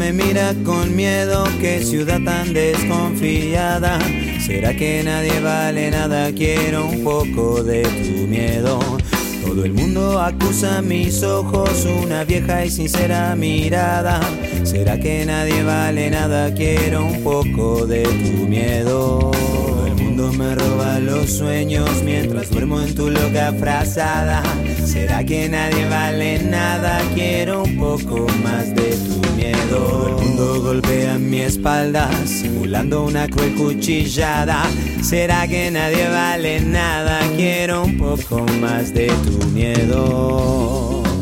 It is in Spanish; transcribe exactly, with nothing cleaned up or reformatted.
me mira con miedo, qué ciudad tan desconfiada. ¿Será que nadie vale nada? Quiero un poco de tu miedo. Todo el mundo acusa mis ojos, una vieja y sincera mirada. ¿Será que nadie vale nada? Quiero un poco de tu miedo. Todo el mundo me roba los sueños mientras duermo en tu loca frazada. ¿Será que nadie vale nada? Quiero un poco más de tu miedo. Todo el mundo golpea mi espalda simulando una cruel cuchillada. ¿Será que nadie vale nada? Quiero un poco más de tu miedo.